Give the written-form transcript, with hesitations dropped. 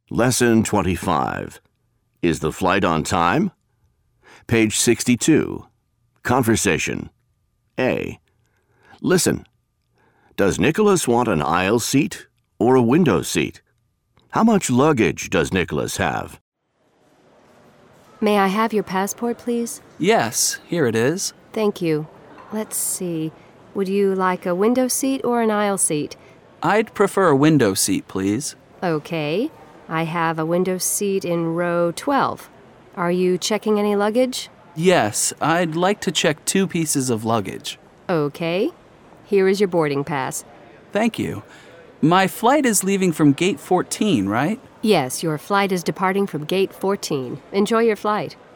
Lesson 25. Is the flight on time? Page 62. Conversation. A. Listen. Does Nicholas want an aisle seat or a window seat? How much luggage does Nicholas have? May I have your passport, please? Yes, here it is. Thank you. Let's see. Would you like a window seat or an aisle seat? I'd prefer a window seat, please. Okay. I have a window seat in row 12. Are you checking any luggage? Yes, I'd like to check 2 pieces of luggage. Okay. Here is your boarding pass. Thank you. My flight is leaving from gate 14, right? Yes, your flight is departing from gate 14. Enjoy your flight.